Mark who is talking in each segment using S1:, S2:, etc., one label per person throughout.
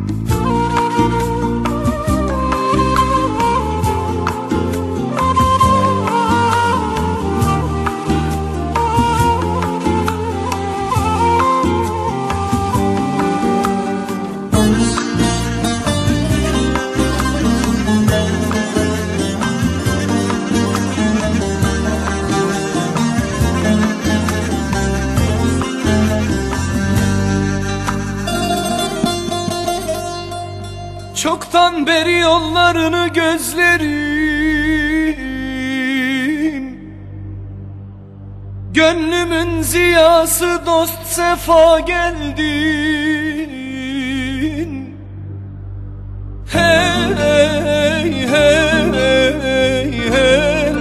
S1: Çoktan beri yollarını gözlerim, gönlümün ziyası dost sefa geldin. Hey hey hey hey hey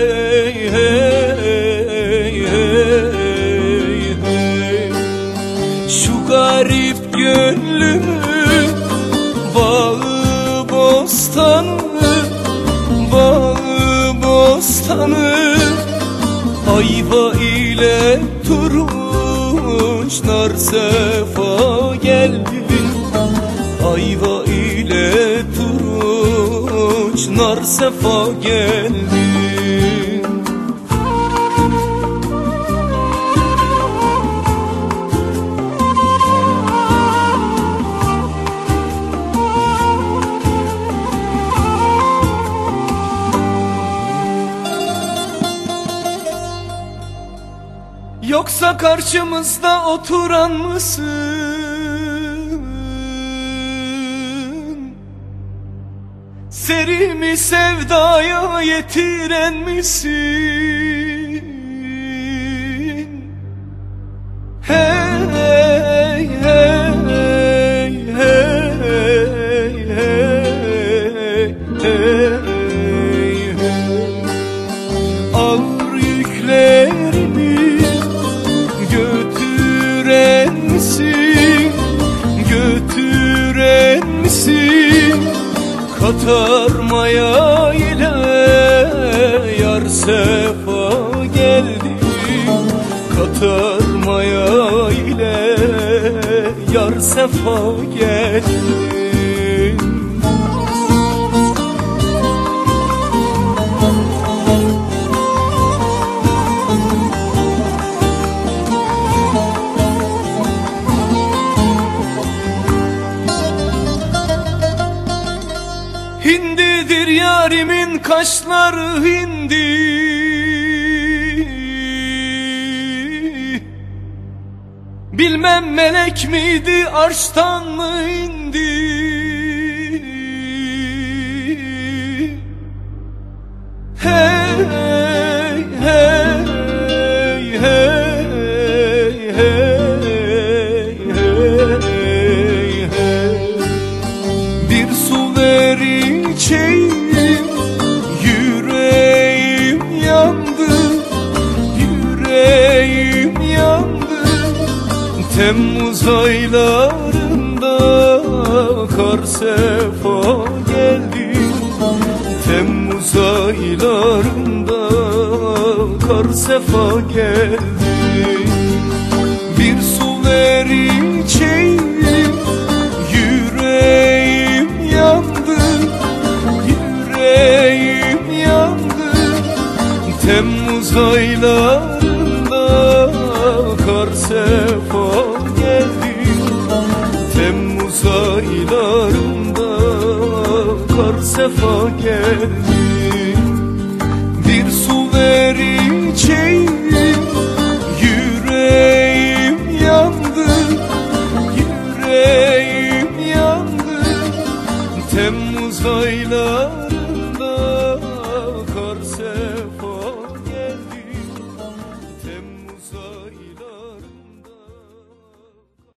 S1: hey hey. Şu garip gönlümü bağı bostanı, bağı bostanı, ayva ile turunçlar sefa geldi. Ayva ile turunçlar sefa geldi. Yoksa karşımızda oturan mısın? Serimi sevdaya yetiren misin? Hey hey hey hey hey hey hey. Ağır yüklerimi götüren misin, götüren misin? Katarmaya ile yar sefa geldi. Katarmaya ile yar sefa geldi. Hindidir yarimin kaşları hindi, bilmem melek miydi arştan mı indi? Hey hey hey hey hey hey hey. Bir su ver içeyim, yüreğim yandı, yüreğim yandı. Temmuz aylarında kar sefa geldi. Temmuz aylarında kar sefa geldi. Bir su ver içeyim, yüreğim yandı, yüreğim yandı. Temmuz aylarında kar sefa geldi. Temmuz aylarında kar sefa geldi. Bir su ver içeyim, yüreğim yandı, yüreğim yandı. Temmuz aylarında